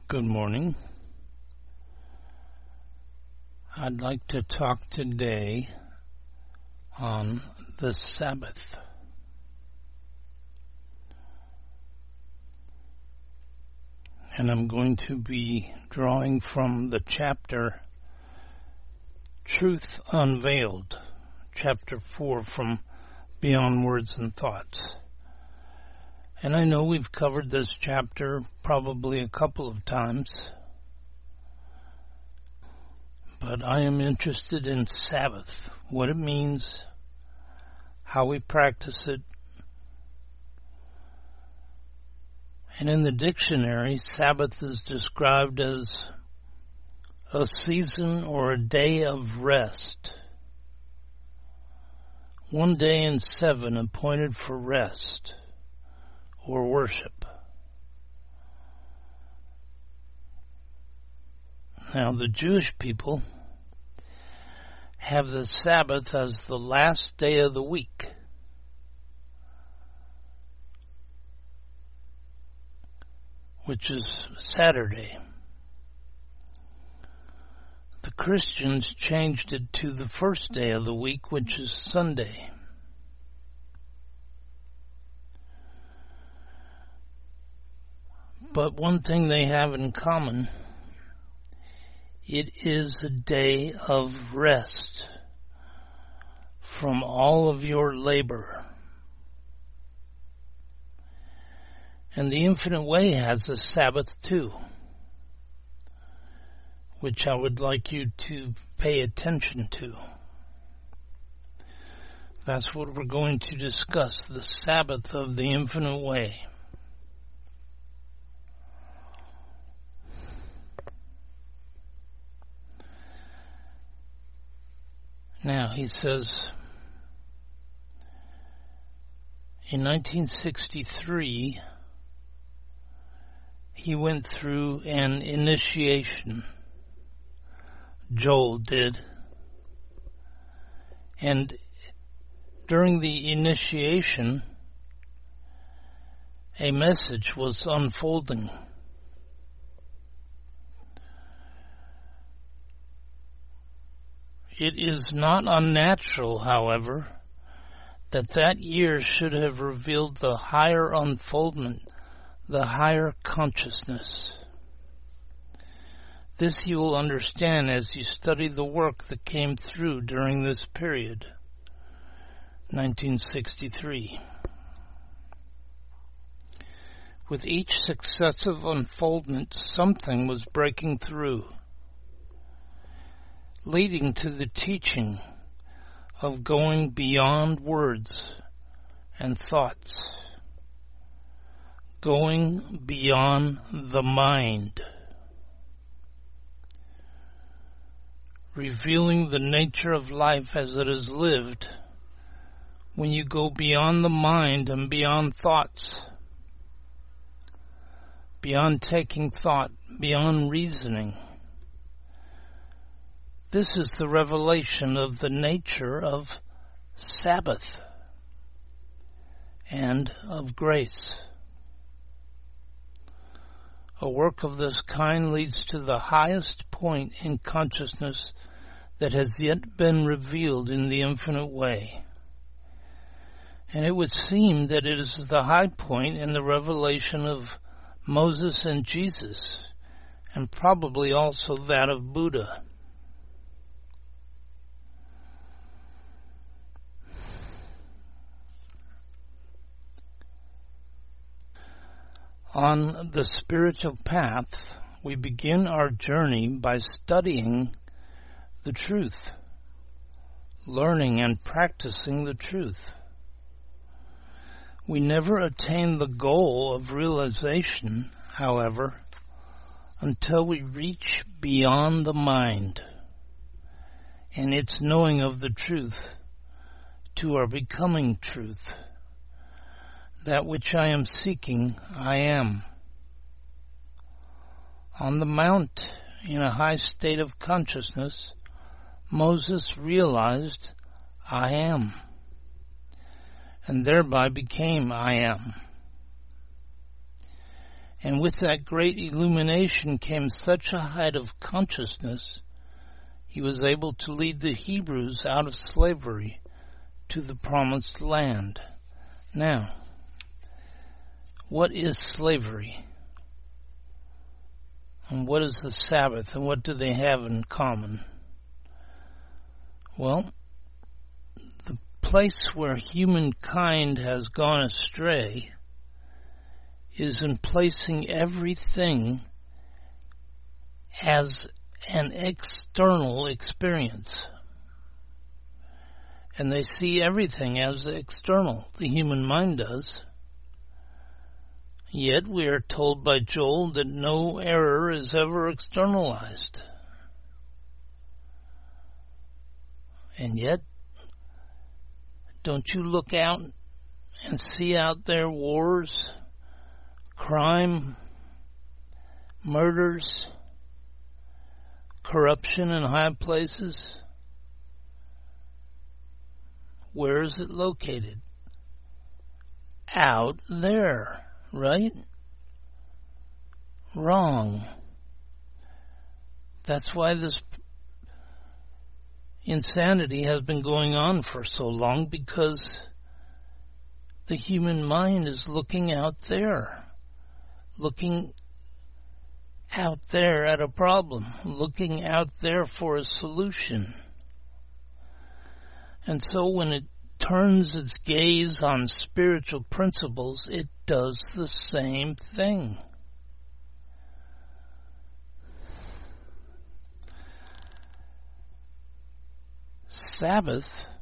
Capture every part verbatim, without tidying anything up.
Good morning. I'd like to talk today on the Sabbath. And I'm going to be drawing from the chapter Truth Unveiled, chapter four from Beyond Words and Thoughts. And I know we've covered this chapter probably a couple of times, but I am interested in Sabbath, what it means, how we practice it. And in the dictionary, Sabbath is described as a season or a day of rest. One day in seven appointed for rest or worship. Now, the Jewish people have the Sabbath as the last day of the week. Which is Saturday. The Christians changed it to the first day of the week, which is Sunday. But one thing they have in common, it is a day of rest from all of your labor. And the Infinite Way has a Sabbath too, which I would like you to pay attention to. That's what we're going to discuss, the Sabbath of the Infinite Way. Now, he says, in nineteen sixty-three, he went through an initiation. Joel did. And during the initiation, a message was unfolding. It is not unnatural, however, that that year should have revealed the higher unfoldment, the higher consciousness. This you will understand as you study the work that came through during this period, nineteen sixty-three. With each successive unfoldment, something was breaking through, leading to the teaching of going beyond words and thoughts, going beyond the mind, revealing the nature of life as it is lived. When you go beyond the mind and beyond thoughts, beyond taking thought, beyond reasoning, this is the revelation of the nature of Sabbath and of grace. A work of this kind leads to the highest point in consciousness that has yet been revealed in the Infinite Way. And it would seem that it is the high point in the revelation of Moses and Jesus, and probably also that of Buddha. On the spiritual path, we begin our journey by studying the truth, learning and practicing the truth. We never attain the goal of realization, however, until we reach beyond the mind and its knowing of the truth to our becoming truth. That which I am seeking, I am. On the mount, in a high state of consciousness, Moses realized, I am, and thereby became I am. And with that great illumination came such a height of consciousness, he was able to lead the Hebrews out of slavery to the promised land. Now, what is slavery? And what is the Sabbath? And what do they have in common? Well, the place where humankind has gone astray is in placing everything as an external experience. And they see everything as external. The human mind does. Yet we are told by Joel that no error is ever externalized. And yet, don't you look out and see out there wars, crime, murders, corruption in high places? Where is it located? Out there, right? Wrong. That's why this insanity has been going on for so long, because the human mind is looking out there, looking out there at a problem, looking out there for a solution. And so when it turns its gaze on spiritual principles, it does the same thing. Sabbath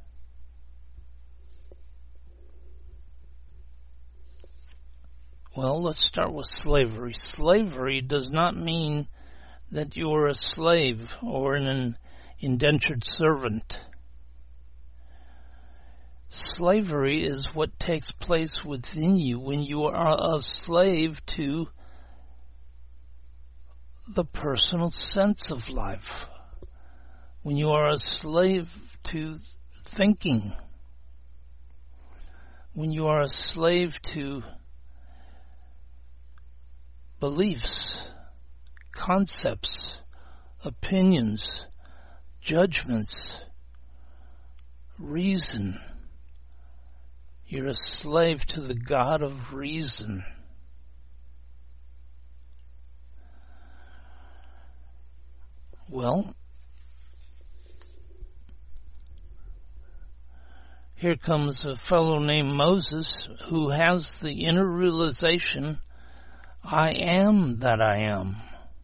Well, let's start with slavery. Slavery does not mean that you're a slave or an indentured servant. Slavery is what takes place within you when you are a slave to the personal sense of life. When you are a slave to thinking. When you are a slave to beliefs, concepts, opinions, judgments, reason. You're a slave to the God of reason. Well, here comes a fellow named Moses who has the inner realization, I am that I am.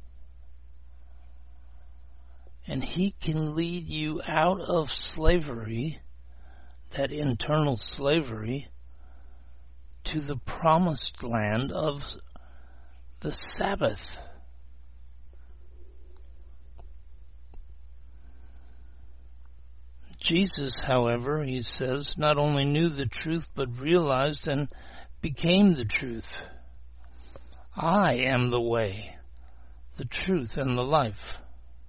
And he can lead you out of slavery, that internal slavery, to the promised land of the Sabbath. Jesus, however, he says, not only knew the truth, but realized and became the truth. I am the way, the truth, and the life.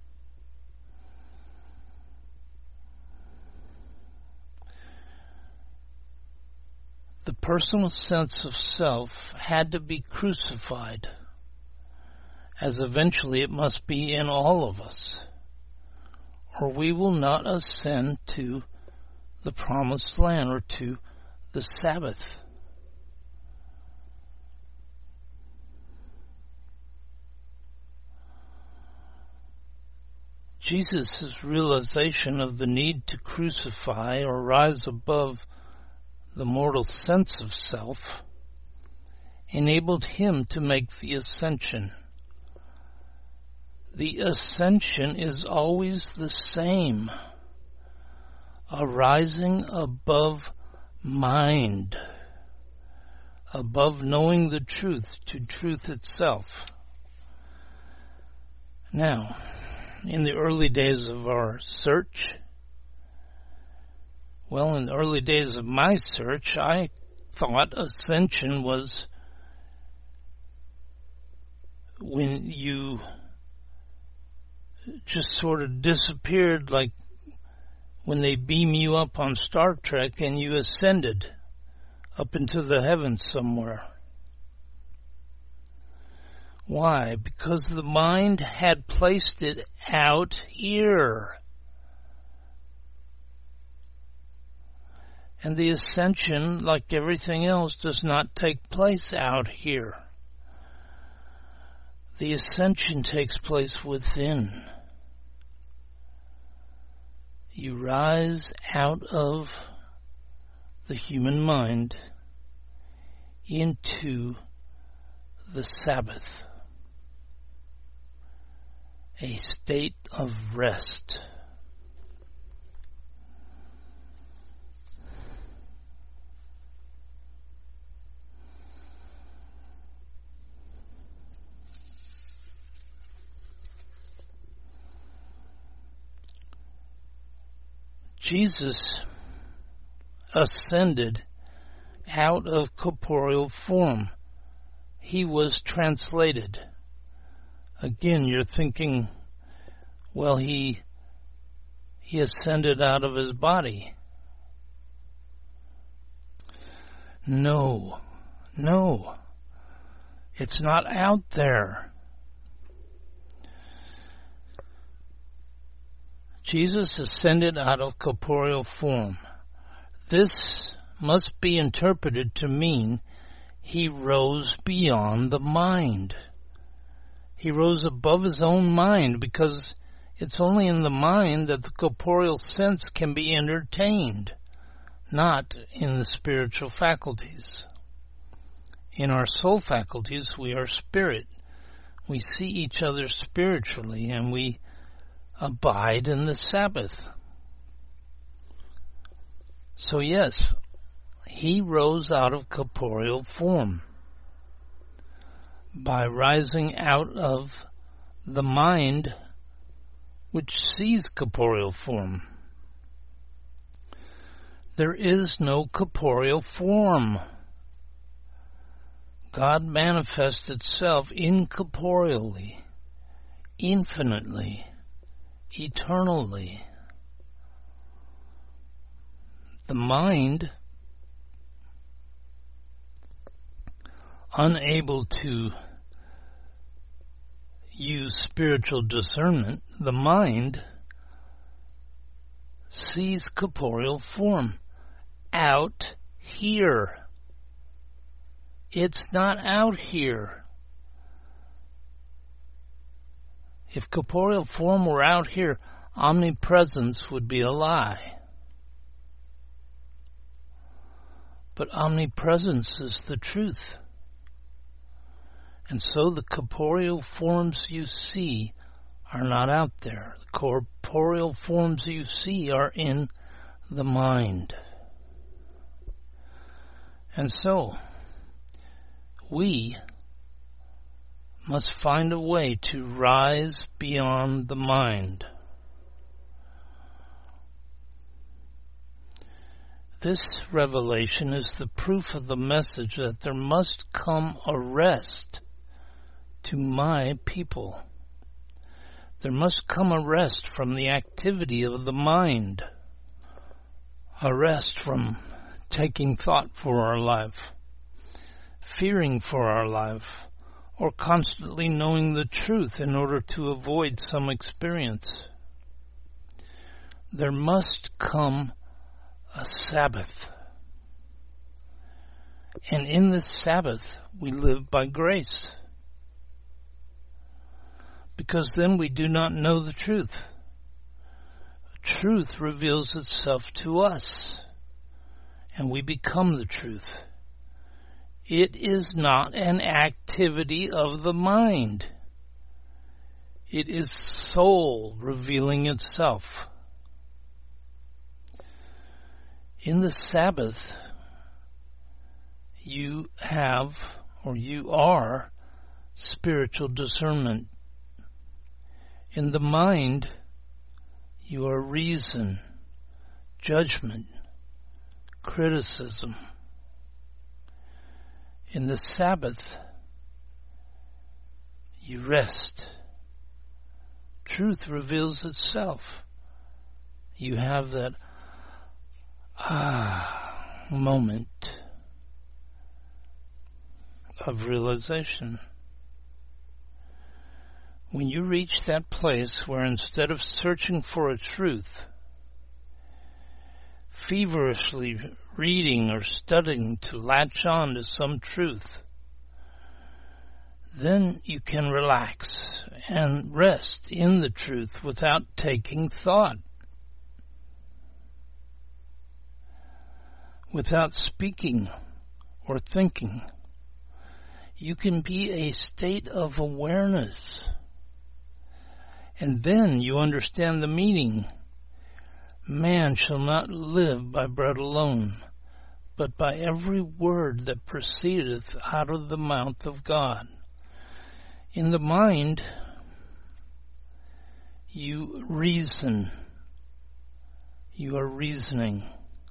The personal sense of self had to be crucified, as eventually it must be in all of us, or we will not ascend to the promised land or to the Sabbath. Jesus' realization of the need to crucify or rise above the mortal sense of self enabled him to make the ascension. The ascension is always the same, a rising above mind, above knowing the truth to truth itself. Now, in the early days of our search, well, in the early days of my search, I thought ascension was when you just sort of disappeared, like when they beam you up on Star Trek and you ascended up into the heavens somewhere. Why? Because the mind had placed it out here. And the ascension, like everything else, does not take place out here. The ascension takes place within. You rise out of the human mind into the Sabbath, a state of rest. Jesus ascended out of corporeal form. He was translated. Again, you're thinking, well, he he ascended out of his body. No, no, it's not out there. Jesus ascended out of corporeal form. This must be interpreted to mean he rose beyond the mind. He rose above his own mind, because it's only in the mind that the corporeal sense can be entertained, not in the spiritual faculties. In our soul faculties, we are spirit. We see each other spiritually, and we abide in the Sabbath. So yes, he rose out of corporeal form by rising out of the mind which sees corporeal form. There is no corporeal form. God manifests itself incorporeally, infinitely, eternally. The mind, unable to use spiritual discernment, the mind sees corporeal form out here. It's not out here. If corporeal form were out here, omnipresence would be a lie. But omnipresence is the truth. And so the corporeal forms you see are not out there. The corporeal forms you see are in the mind. And so, we must find a way to rise beyond the mind. This revelation is the proof of the message that there must come a rest to my people. There must come a rest from the activity of the mind, a rest from taking thought for our life, fearing for our life, or constantly knowing the truth in order to avoid some experience. There must come a Sabbath. And in this Sabbath, we live by grace. Because then we do not know the truth. Truth reveals itself to us, and we become the truth. It is not an activity of the mind. It is soul revealing itself. In the Sabbath, you have, or you are, spiritual discernment. In the mind, you are reason, judgment, criticism. In the Sabbath, you rest. Truth reveals itself. You have that ah moment of realization. When you reach that place where instead of searching for a truth, feverishly reading or studying to latch on to some truth, then you can relax and rest in the truth without taking thought, without speaking or thinking. You can be a state of awareness. And then you understand the meaning. Man shall not live by bread alone, but by every word that proceedeth out of the mouth of God. In the mind, you reason. You are reasoning.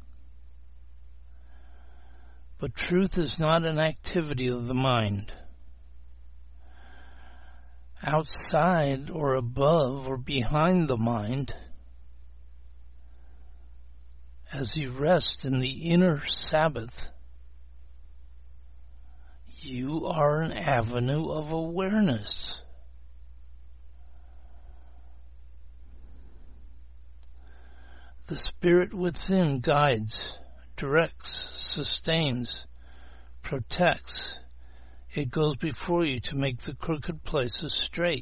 But truth is not an activity of the mind. Outside or above or behind the mind, as you rest in the inner Sabbath, you are an avenue of awareness. The Spirit within guides, directs, sustains, protects. It goes before you to make the crooked places straight.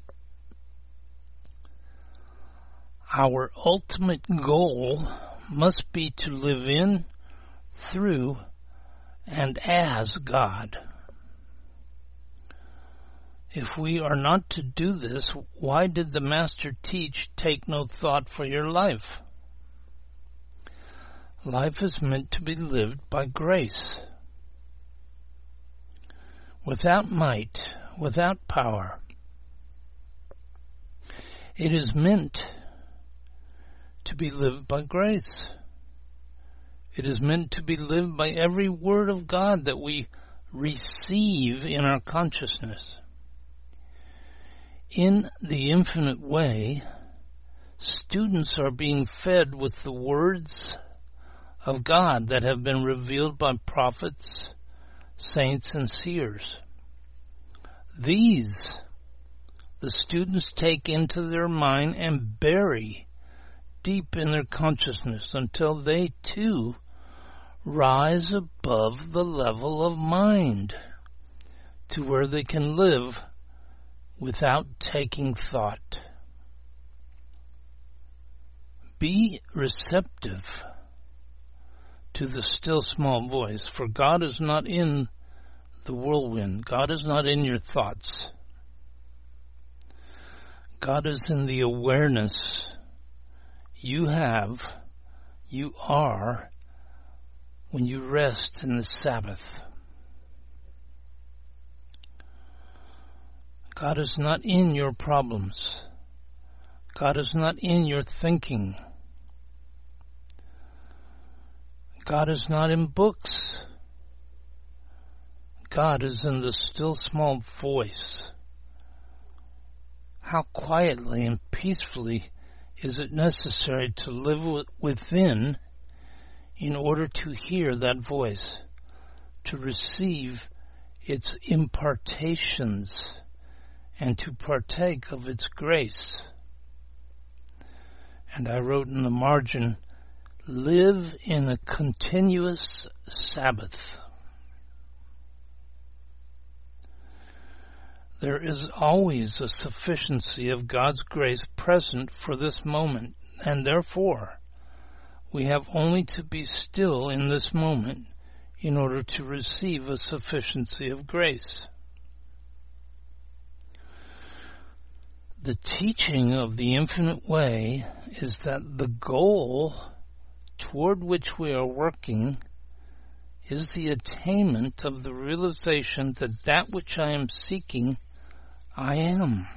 Our ultimate goal must be to live in, through, and as God. If we are not to do this, why did the Master teach, take no thought for your life? Life is meant to be lived by grace. Without might, without power. It is meant to be lived by grace. It is meant to be lived by every word of God that we receive in our consciousness. In the infinite way, students are being fed with the words of God that have been revealed by prophets, saints, and seers. These the students take into their mind and bury deep in their consciousness until they too rise above the level of mind to where they can live without taking thought. Be receptive to the still small voice, for God is not in the whirlwind. God is not in your thoughts. God is in the awareness you have, you are, when you rest in the Sabbath. God is not in your problems. God is not in your thinking. God is not in books. God is in the still small voice. How quietly and peacefully is it necessary to live within in order to hear that voice, to receive its impartations, and to partake of its grace. And I wrote in the margin, live in a continuous Sabbath. There is always a sufficiency of God's grace present for this moment, and therefore we have only to be still in this moment in order to receive a sufficiency of grace. The teaching of the infinite way is that the goal toward which we are working is the attainment of the realization that that which I am seeking, I am.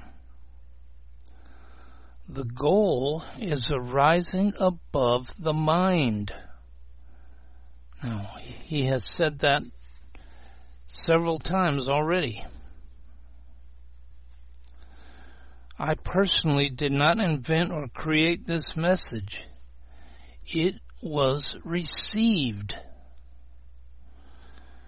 The goal is a rising above the mind. Now, he has said that several times already. I personally did not invent or create this message. It was received.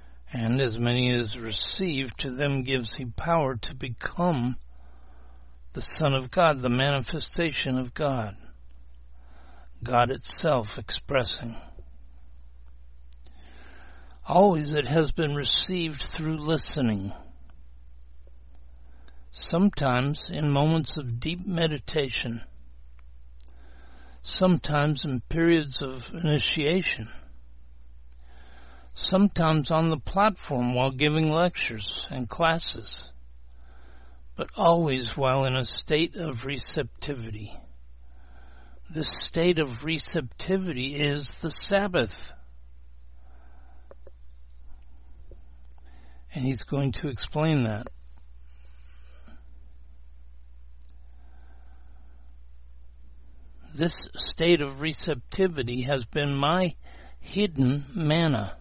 And as many as receive, to them gives he power to become the Son of God, the manifestation of God, God itself expressing. Always it has been received through listening, sometimes in moments of deep meditation, sometimes in periods of initiation, sometimes on the platform while giving lectures and classes, but always while in a state of receptivity. This state of receptivity is the Sabbath. And he's going to explain that. This state of receptivity has been my hidden manna.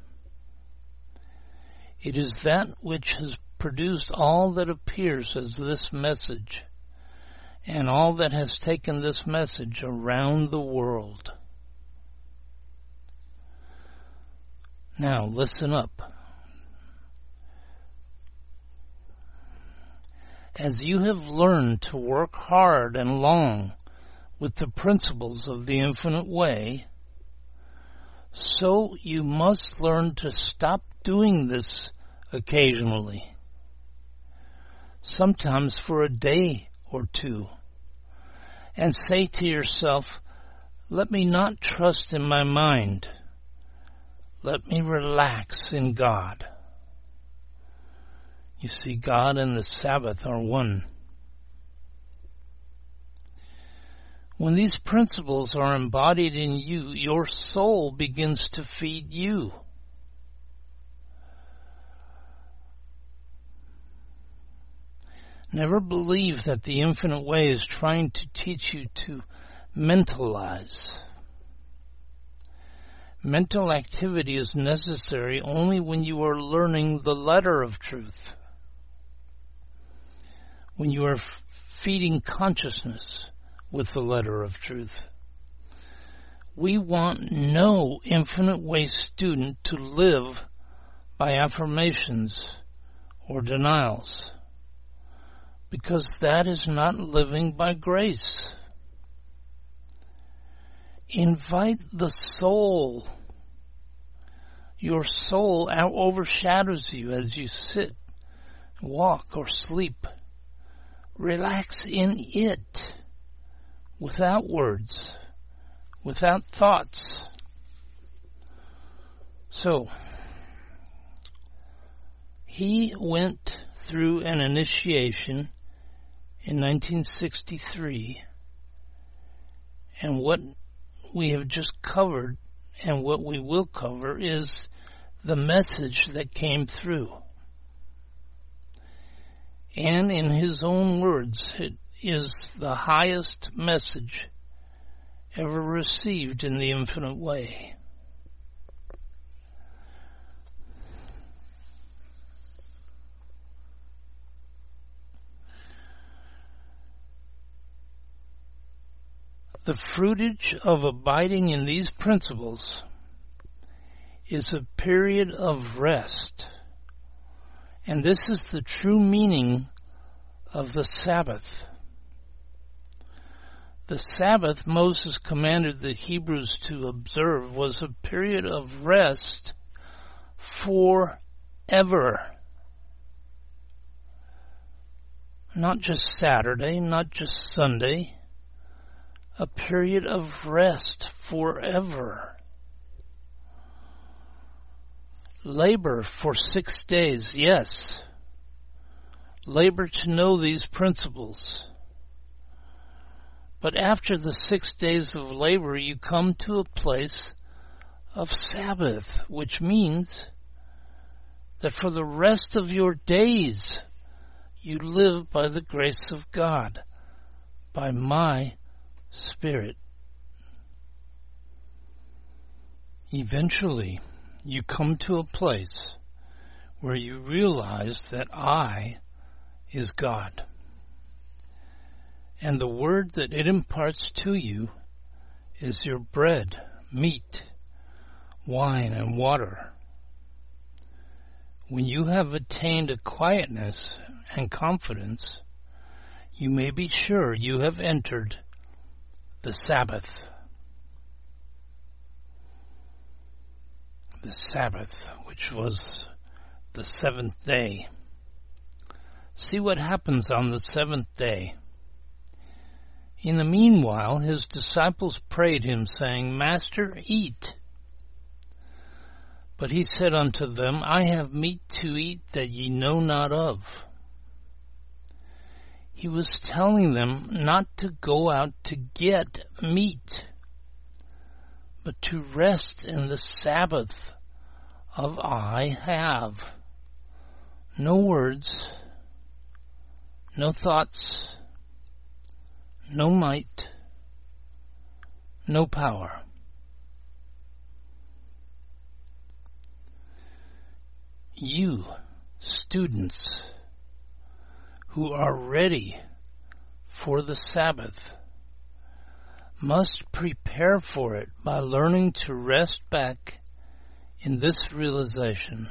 It is that which has produced all that appears as this message, and all that has taken this message around the world. Now, listen up. As you have learned to work hard and long with the principles of the infinite way, so you must learn to stop doing this occasionally, sometimes for a day or two, and say to yourself, let me not trust in my mind. Let me relax in God. You see, God and the Sabbath are one. When these principles are embodied in you, your soul begins to feed you. Never believe that the infinite way is trying to teach you to mentalize. Mental activity is necessary only when you are learning the letter of truth, when you are f- feeding consciousness with the letter of truth. We want no infinite way student to live by affirmations or denials, because that is not living by grace. Invite the soul. Your soul out overshadows you as you sit, walk, or sleep. Relax in it, without words, without thoughts. So, he went through an initiation in nineteen sixty-three, and what we have just covered and what we will cover is the message that came through. And in his own words, it is the highest message ever received in the infinite way. The fruitage of abiding in these principles is a period of rest, and this is the true meaning of the Sabbath. The Sabbath Moses commanded the Hebrews to observe was a period of rest forever. Not just Saturday, not just Sunday. A period of rest forever. Labor for six days, yes. Labor to know these principles. But after the six days of labor, you come to a place of Sabbath, which means that for the rest of your days, you live by the grace of God, by my Spirit. Eventually, you come to a place where you realize that I is God. And the word that it imparts to you is your bread, meat, wine, and water. When you have attained a quietness and confidence, you may be sure you have entered the Sabbath. The Sabbath, which was the seventh day. See what happens on the seventh day. In the meanwhile, his disciples prayed him, saying, Master, eat. But he said unto them, I have meat to eat that ye know not of. He was telling them not to go out to get meat, but to rest in the Sabbath of I have. No words, no thoughts, no might, no power. You, students, who are ready for the Sabbath, must prepare for it by learning to rest back in this realization.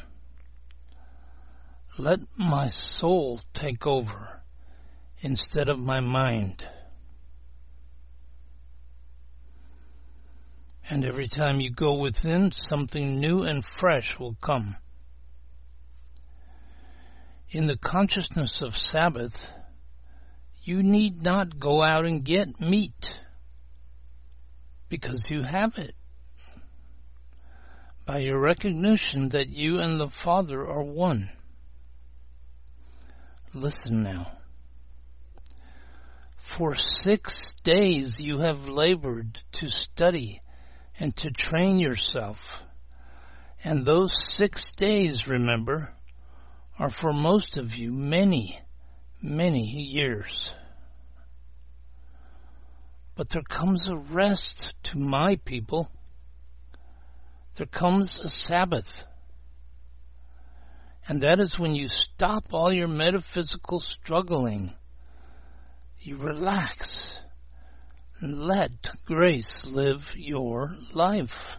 Let my soul take over instead of my mind. And every time you go within, something new and fresh will come. In the consciousness of Sabbath, you need not go out and get meat, because you have it. By your recognition that you and the Father are one. Listen now. For six days you have labored to study and to train yourself. And those six days, remember, are for most of you many, many years. But there comes a rest to my people. There comes a Sabbath. And that is when you stop all your metaphysical struggling. You relax and let grace live your life.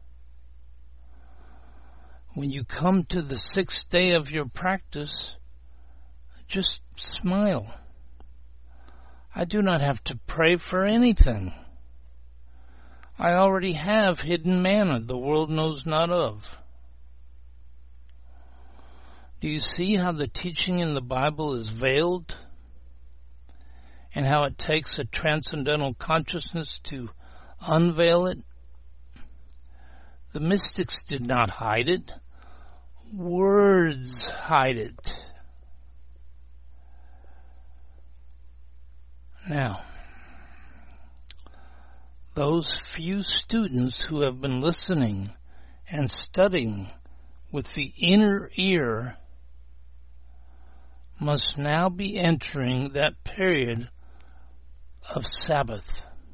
When you come to the sixth day of your practice, just smile. I do not have to pray for anything. I already have hidden manna the world knows not of. Do you see how the teaching in the Bible is veiled? And how it takes a transcendental consciousness to unveil it? The mystics did not hide it. Words hide it. Now, those few students who have been listening and studying with the inner ear must now be entering that period of Sabbath,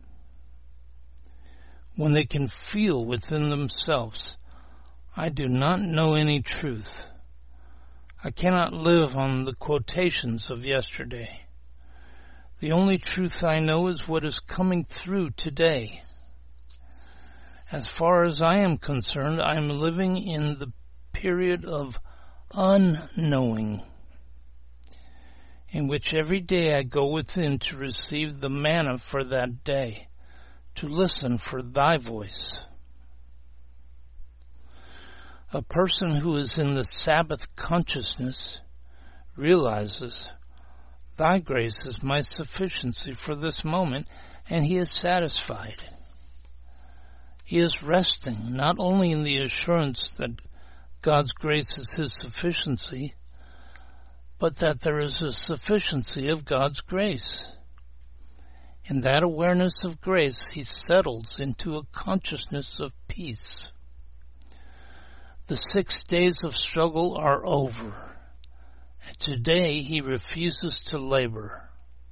when they can feel within themselves, I do not know any truth. I cannot live on the quotations of yesterday. The only truth I know is what is coming through today. As far as I am concerned, I am living in the period of unknowing, in which every day I go within to receive the manna for that day, to listen for thy voice. A person who is in the Sabbath consciousness realizes, thy grace is my sufficiency for this moment, and he is satisfied. He is resting not only in the assurance that God's grace is his sufficiency, but that there is a sufficiency of God's grace. In that awareness of grace, he settles into a consciousness of peace. The six days of struggle are over, and today he refuses to labor.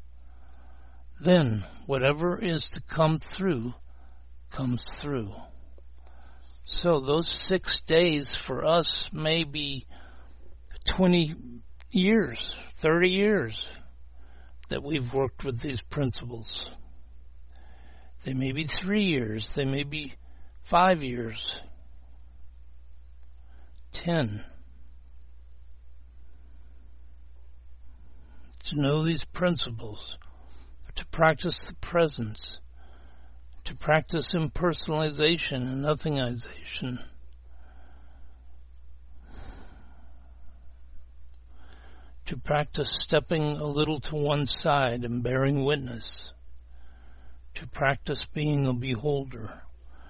Then, whatever is to come through, comes through. So those six days for us may be twenty years, thirty years that we've worked with these principles. They may be three years, they may be five years, ten, to know these principles, to practice the presence, to practice impersonalization and nothingization, to practice stepping a little to one side and bearing witness, to practice being a beholder.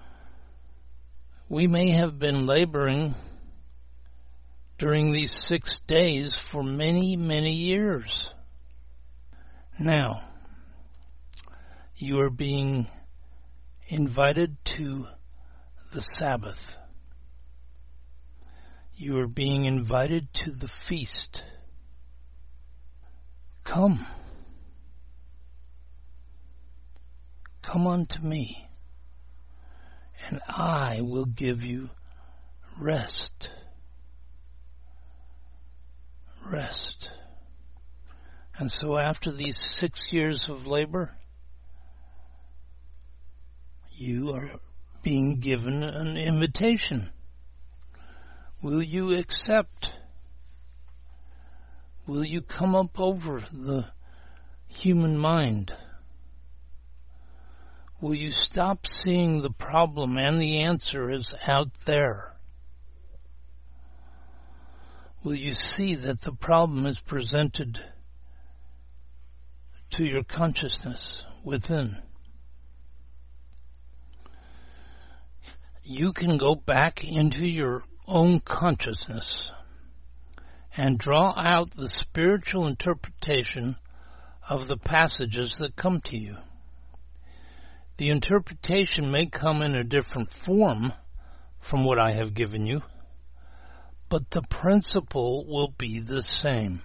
We may have been laboring during these six days for many, many years. Now, you are being invited to the Sabbath. You are being invited to the feast. Come. Come unto me, and I will give you rest. Rest. And so after these six years of labor, you are being given an invitation. Will you accept? Will you come up over the human mind? Will you stop seeing the problem and the answer is out there? Will you see that the problem is presented to your consciousness within? You can go back into your own consciousness and draw out the spiritual interpretation of the passages that come to you. The interpretation may come in a different form from what I have given you, but the principle will be the same.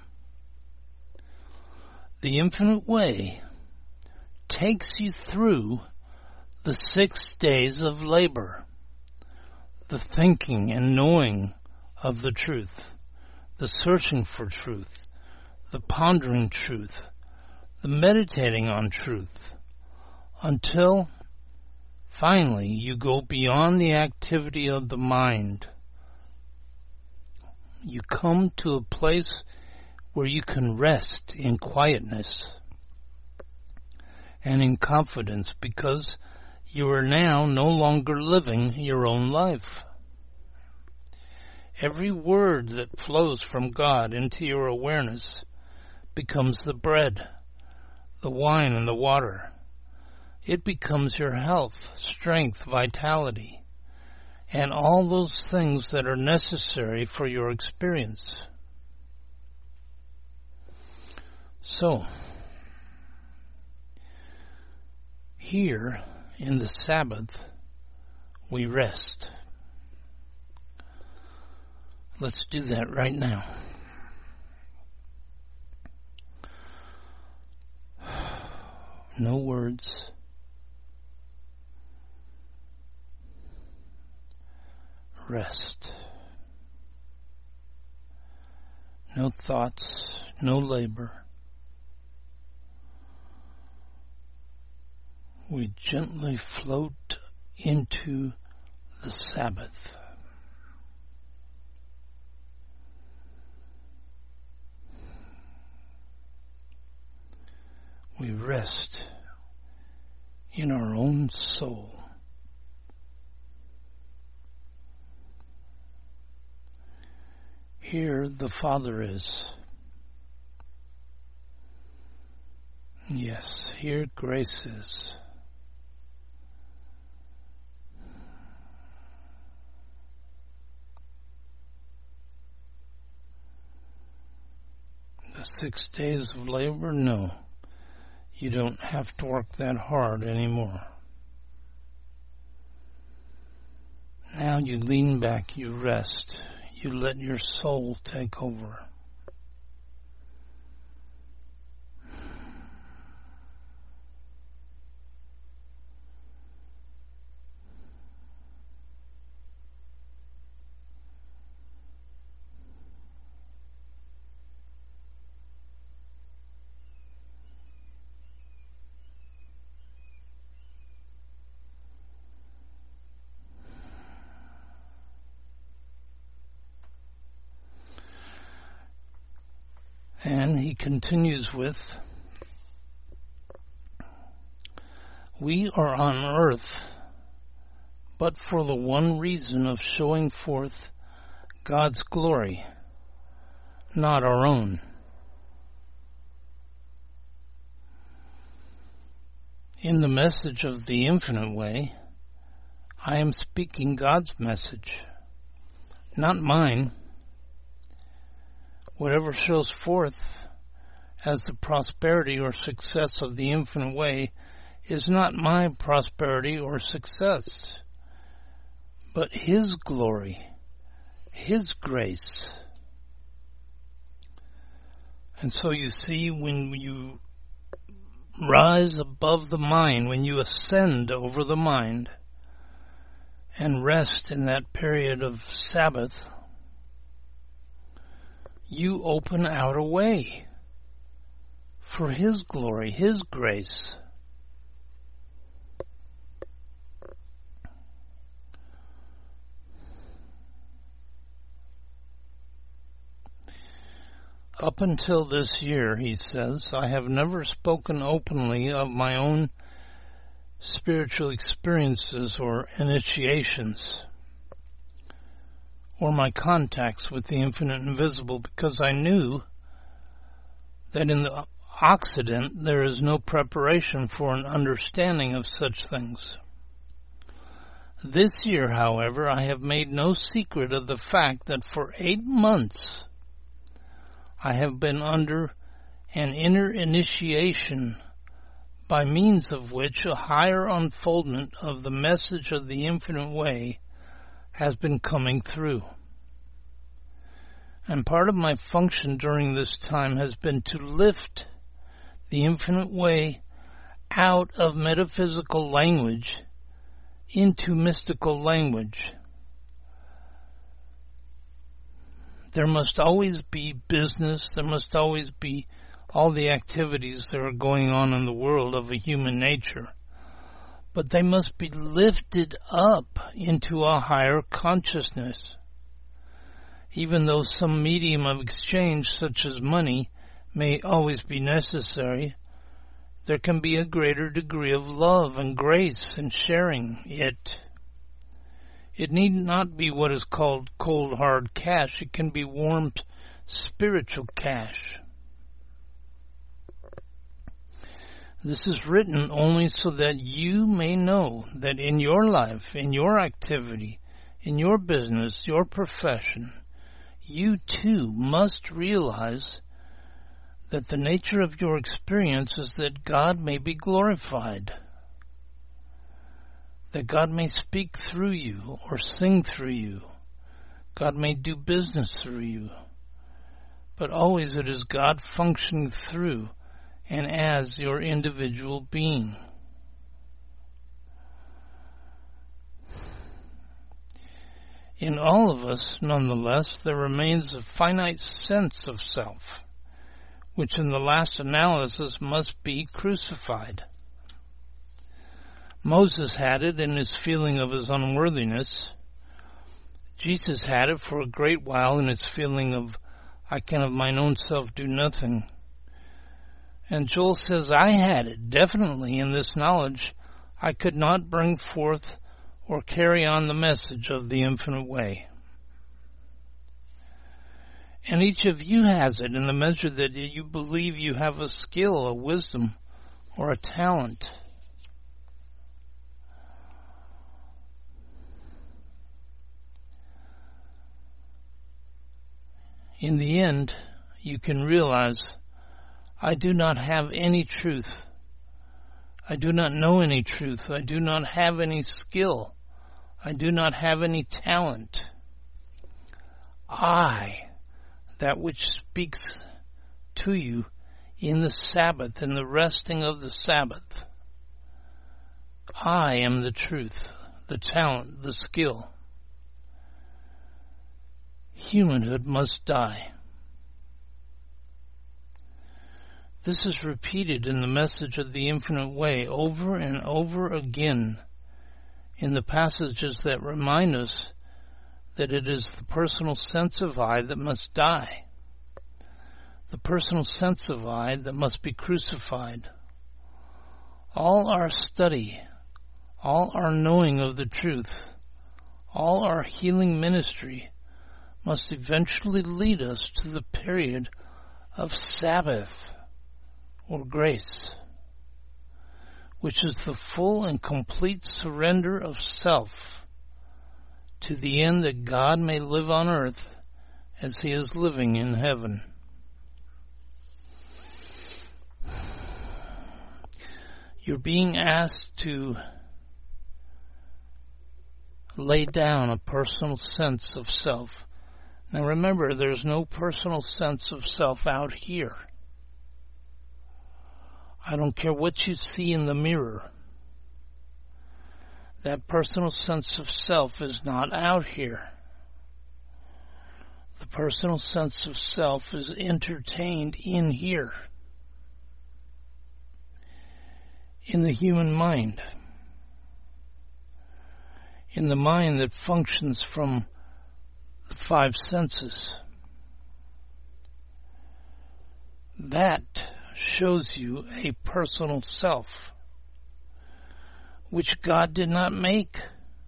The infinite way takes you through the six days of labor, the thinking and knowing of the truth, the searching for truth, the pondering truth, the meditating on truth, until finally you go beyond the activity of the mind. You come to a place where you can rest in quietness and in confidence, because you are now no longer living your own life. Every word that flows from God into your awareness becomes the bread, the wine, and the water. It becomes your health, strength, vitality, and all those things that are necessary for your experience. So, here in the Sabbath, we rest. Let's do that right now. No words. Rest. No thoughts, no labor. We gently float into the Sabbath. We rest in our own soul. Here the Father is. Yes, here grace is. The six days of labor? No. You don't have to work that hard anymore. Now you lean back, you rest. You let your soul take over. And he continues with, we are on earth, but for the one reason of showing forth God's glory, not our own. In the message of the infinite way, I am speaking God's message, not mine. Whatever shows forth as the prosperity or success of the infinite way is not my prosperity or success, but His glory, His grace. And so you see, when you rise above the mind, when you ascend over the mind and rest in that period of Sabbath, you open out a way for His glory, His grace. Up until this year, he says, I have never spoken openly of my own spiritual experiences or initiations, or my contacts with the infinite invisible, because I knew that in the Occident there is no preparation for an understanding of such things. This year, however, I have made no secret of the fact that for eight months I have been under an inner initiation by means of which a higher unfoldment of the message of the infinite way has been coming through. And part of my function during this time has been to lift the infinite way out of metaphysical language into mystical language. There must always be business, there must always be all the activities that are going on in the world of a human nature, but they must be lifted up into a higher consciousness. Even though some medium of exchange, such as money, may always be necessary, there can be a greater degree of love and grace in sharing it. It need not be what is called cold hard cash. It can be warm spiritual cash. This is written only so that you may know that in your life, in your activity, in your business, your profession, you too must realize that the nature of your experience is that God may be glorified, that God may speak through you or sing through you, God may do business through you, but always it is God functioning through and as your individual being. In all of us, nonetheless, there remains a finite sense of self, which in the last analysis must be crucified. Moses had it in his feeling of his unworthiness. Jesus had it for a great while in his feeling of, I can of mine own self do nothing. And Joel says, I had it definitely in this knowledge I could not bring forth or carry on the message of the infinite way. And each of you has it in the measure that you believe you have a skill, a wisdom, or a talent. In the end, you can realize, I do not have any truth. I do not know any truth. I do not have any skill. I do not have any talent. I, that which speaks to you in the Sabbath, in the resting of the Sabbath, I am the truth, the talent, the skill. Humanhood must die. This is repeated in the message of the infinite way over and over again in the passages that remind us that it is the personal sense of I that must die. the personal sense of I that must be crucified. All our study, all our knowing of the truth, all our healing ministry must eventually lead us to the period of Sabbath or grace, which is the full and complete surrender of self to the end that God may live on earth as he is living in heaven. You're being asked to lay down a personal sense of self. Now remember, there's no personal sense of self out here. I don't care what you see in the mirror. That personal sense of self is not out here. The personal sense of self is entertained in here, in the human mind, in the mind that functions from the five senses. That shows you a personal self, which God did not make,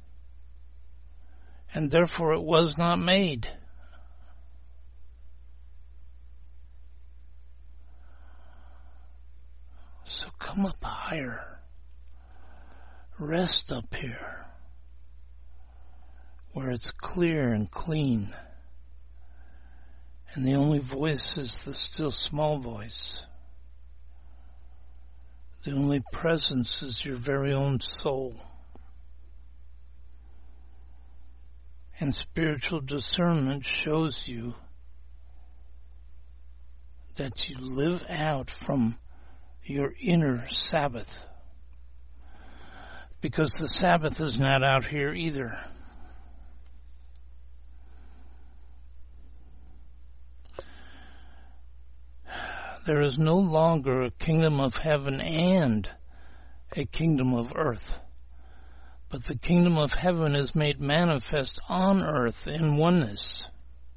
and therefore it was not made. So come up higher. Rest up here, where it's clear and clean, and the only voice is the still small voice. The only presence is your very own soul. And spiritual discernment shows you that you live out from your inner Sabbath. Because the Sabbath is not out here either. There is no longer a kingdom of heaven and a kingdom of earth, but the kingdom of heaven is made manifest on earth in oneness.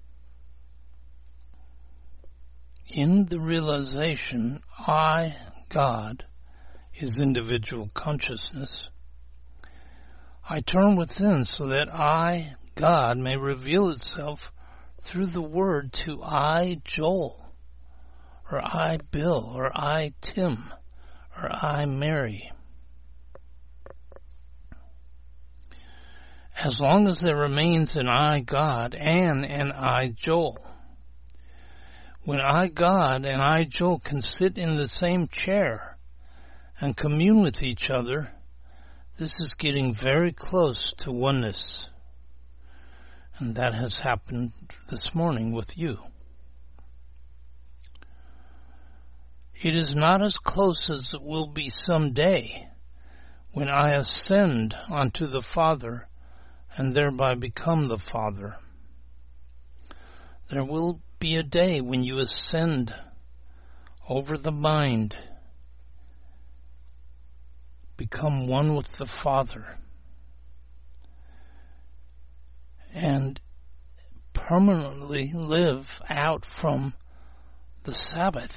In the realization, I, God, is individual consciousness, I turn within so that I, God, may reveal itself through the word to I, Joel, or I, Bill, or I, Tim, or I, Mary. As long as there remains an I, God, and an I, Joel. When I, God, and I, Joel can sit in the same chair and commune with each other, this is getting very close to oneness. And that has happened this morning with you. It is not as close as it will be someday when I ascend unto the Father and thereby become the Father. There will be a day when you ascend over the mind, become one with the Father, and permanently live out from the Sabbath.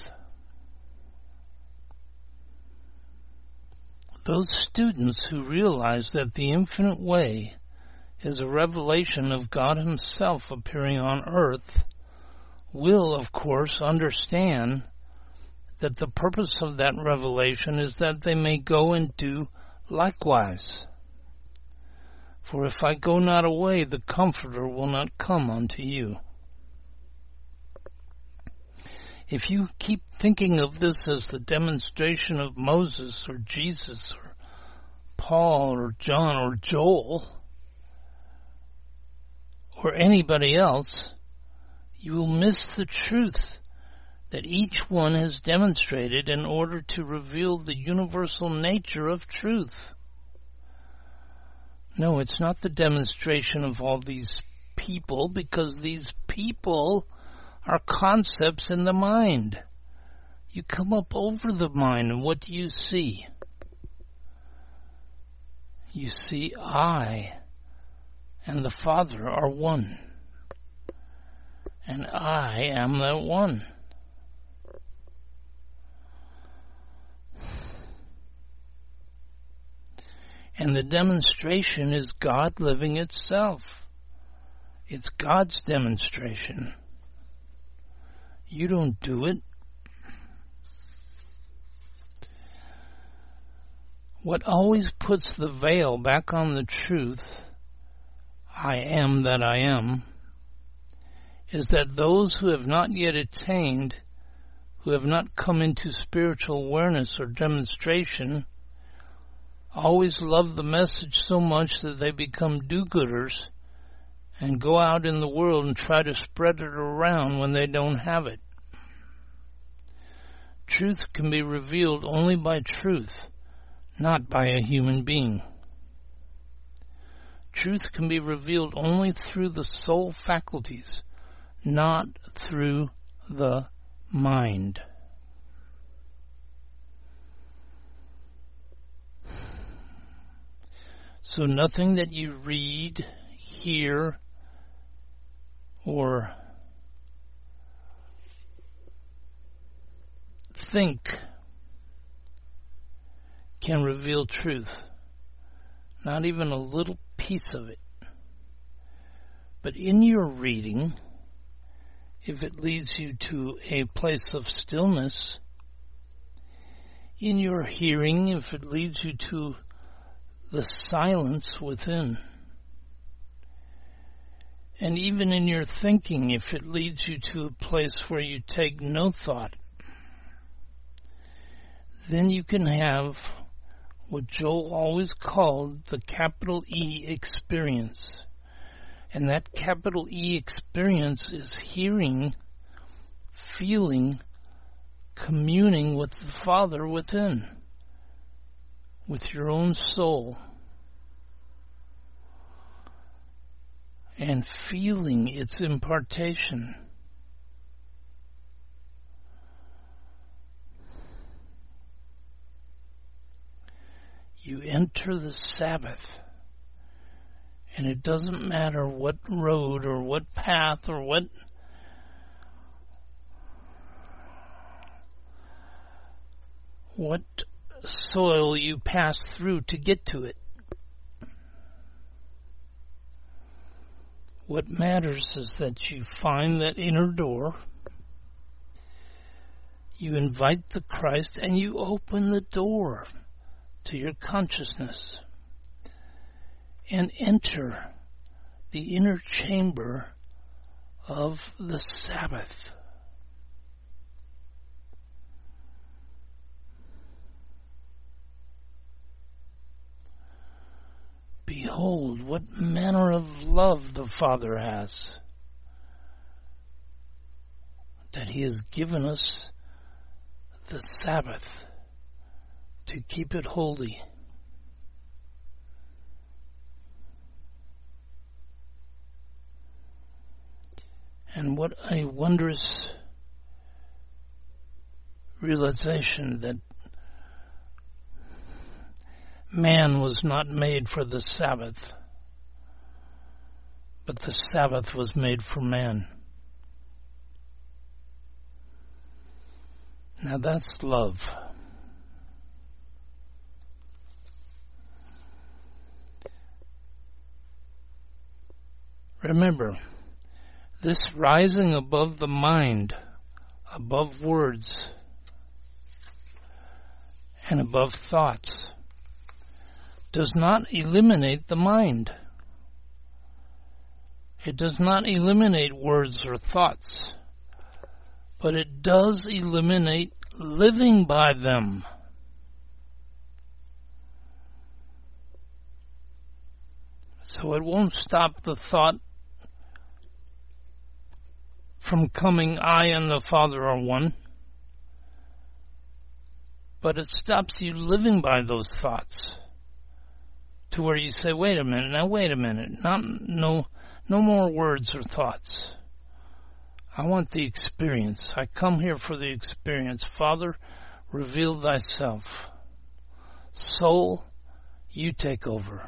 Those students who realize that the infinite way is a revelation of God Himself appearing on earth will, of course, understand that the purpose of that revelation is that they may go and do likewise. For if I go not away, the Comforter will not come unto you. If you keep thinking of this as the demonstration of Moses or Jesus or Paul or John or Joel or anybody else, you will miss the truth that each one has demonstrated in order to reveal the universal nature of truth. No, it's not the demonstration of all these people, because these people are concepts in the mind. You come up over the mind, and what do you see? You see I and the Father are one. And I am that one. And the demonstration is God living itself. It's God's demonstration. You don't do it. What always puts the veil back on the truth, I am that I am, is that those who have not yet attained, who have not come into spiritual awareness or demonstration, always love the message so much that they become do-gooders and go out in the world and try to spread it around when they don't have it. Truth can be revealed only by truth, not by a human being. Truth can be revealed only through the soul faculties, not through the mind. So nothing that you read, hear, or think can reveal truth. Not even a little piece of it. But in your reading, if it leads you to a place of stillness, in your hearing, if it leads you to the silence within, and even in your thinking, if it leads you to a place where you take no thought, then you can have what Joel always called the capital E experience. And that capital E experience is hearing, feeling, communing with the Father within, with your own soul, and feeling its impartation. You enter the Sabbath, and it doesn't matter what road or what path or what what soil you pass through to get to it. What matters is that you find that inner door, you invite the Christ, and you open the door to your consciousness and enter the inner chamber of the Sabbath. Behold, what manner of love the Father has, that He has given us the Sabbath to keep it holy. And what a wondrous realization that man was not made for the Sabbath, but the Sabbath was made for man. Now that's love. Remember, this rising above the mind, above words, and above thoughts, does not eliminate the mind. It does not eliminate words or thoughts, but it does eliminate living by them. So it won't stop the thought from coming, I and the Father are one, but it stops you living by those thoughts to where you say, wait a minute, now wait a minute, not, no, no more words or thoughts. I want the experience. I come here for the experience. Father, reveal thyself. Soul, you take over.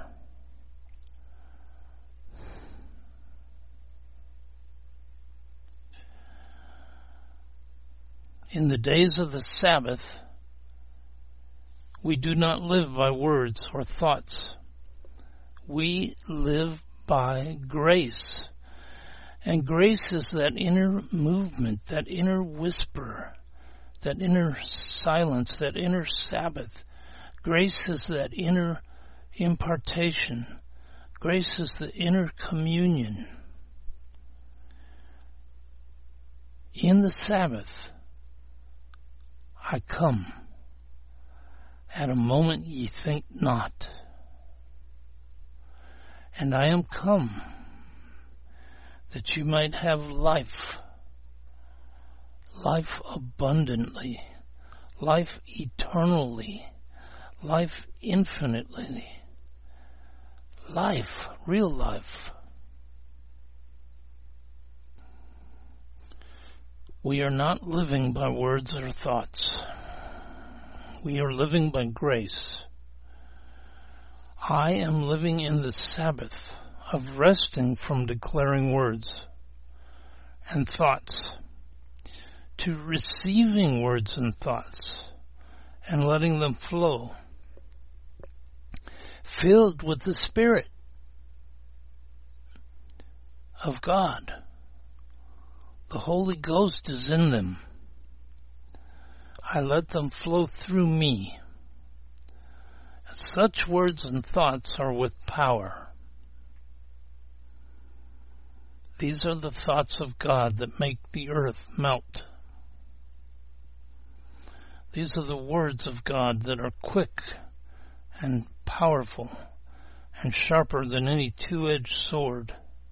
In the days of the Sabbath, We do not live by words or thoughts. We live by grace. And grace is that inner movement, that inner whisper, that inner silence, that inner Sabbath. Grace is that inner impartation. Grace is the inner communion. In the Sabbath, I come at a moment ye think not. And I am come that you might have life, life abundantly, life eternally, life infinitely, life, real life. We are not living by words or thoughts. We are living by grace. I am living in the Sabbath of resting from declaring words and thoughts to receiving words and thoughts and letting them flow, filled with the Spirit of God. The Holy Ghost is in them. I let them flow through me. Such words and thoughts are with power. These are the thoughts of God that make the earth melt. These are the words of God that are quick and powerful and sharper than any two-edged sword.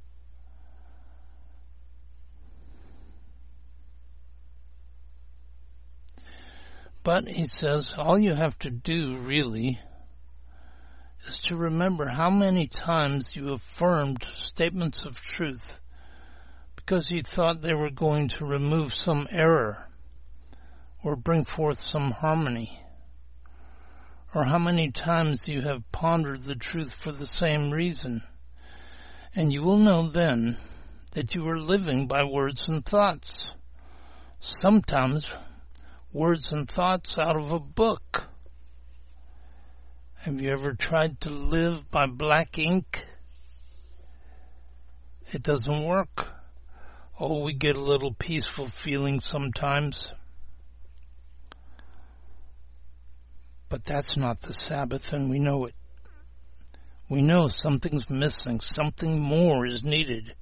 But, he says, all you have to do, really, is to remember how many times you affirmed statements of truth because you thought they were going to remove some error or bring forth some harmony, or how many times you have pondered the truth for the same reason. And you will know then that you are living by words and thoughts. Sometimes words and thoughts out of a book. Have you ever tried to live by black ink? It doesn't work. Oh, we get a little peaceful feeling sometimes. But that's not the Sabbath, and we know it. We know something's missing. Something more is needed.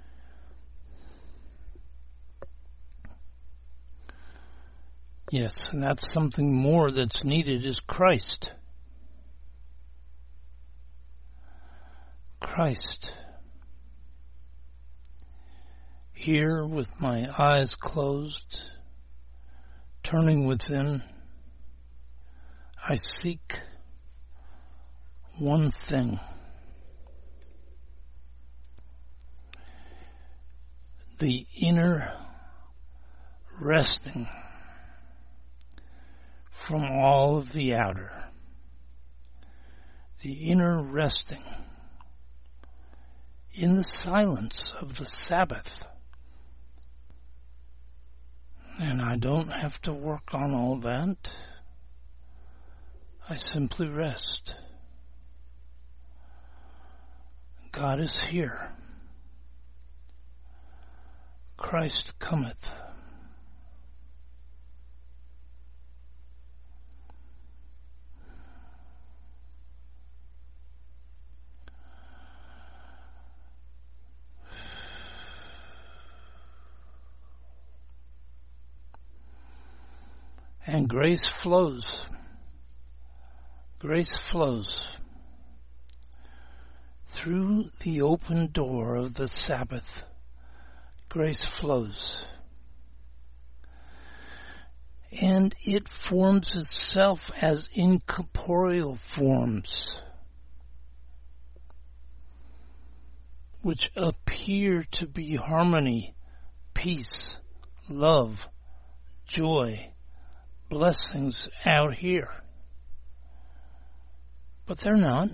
Yes, and that's something more that's needed is Christ. Christ. Here, with my eyes closed, turning within, I seek one thing. The inner resting from all of the outer. The inner resting in the silence of the Sabbath. And I don't have to work on all that. I simply rest. God is here. Christ cometh. And grace flows. Grace flows through the open door of the Sabbath. Grace flows. And it forms itself as incorporeal forms, which appear to be harmony, peace, love, joy, blessings out here. But they're not.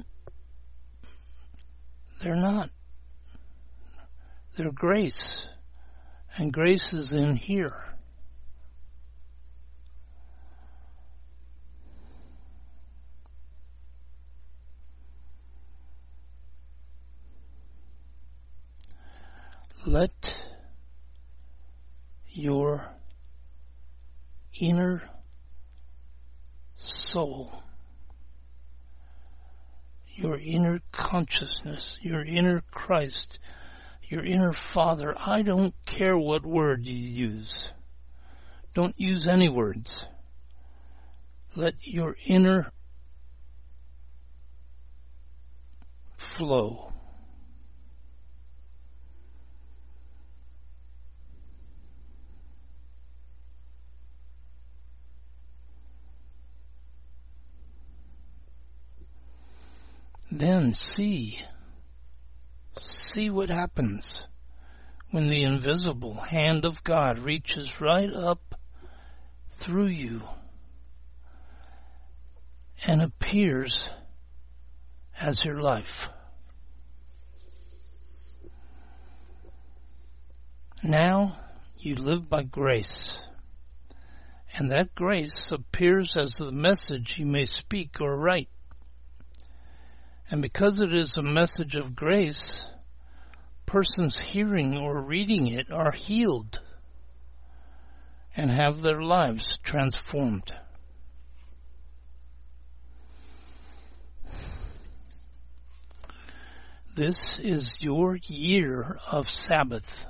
They're not. They're grace. And grace is in here. Let your inner soul, your inner consciousness, your inner Christ, your inner Father, I don't care what word you use. Don't use any words. Let your inner flow. Then see, see what happens when the invisible hand of God reaches right up through you and appears as your life. Now you live by grace, and that grace appears as the message you may speak or write. And because it is a message of grace, persons hearing or reading it are healed and have their lives transformed. This is your year of Sabbath.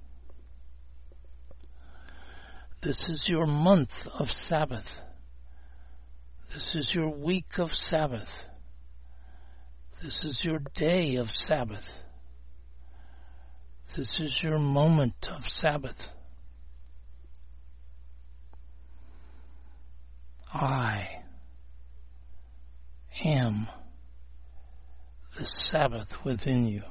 This is your month of Sabbath. This is your week of Sabbath. This is your day of Sabbath. This is your moment of Sabbath. I am the Sabbath within you.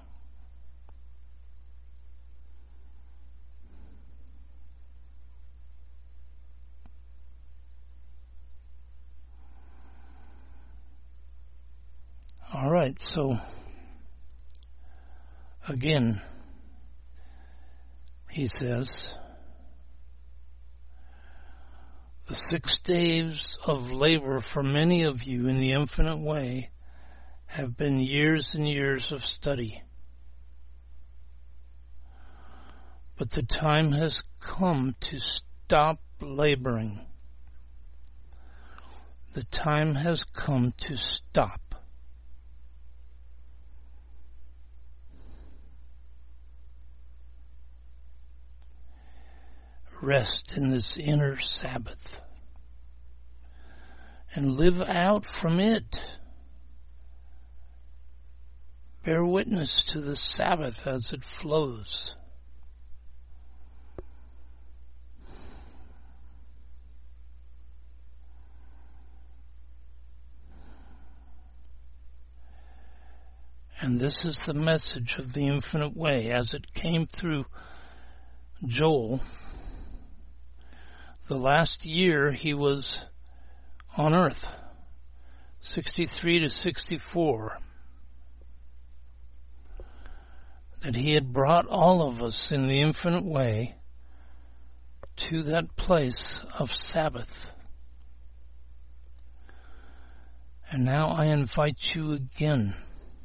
All right, so again, he says, the six days of labor for many of you in the infinite way have been years and years of study. But the time has come to stop laboring. The time has come to stop. Rest in this inner Sabbath and live out from it. Bear witness to the Sabbath as it flows. And this is the message of the infinite way as it came through Joel. The last year he was on earth, sixty-three to sixty-four, that he had brought all of us in the infinite way to that place of Sabbath. And now I invite you again.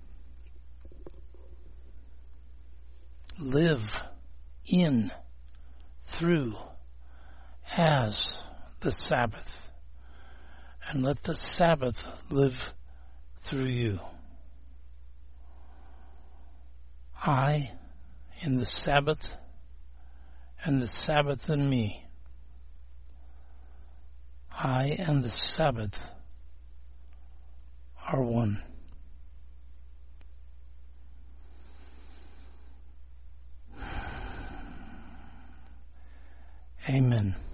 Live in, through, as the Sabbath, and let the Sabbath live through you. I in the Sabbath, and the Sabbath in me. I and the Sabbath are one. Amen.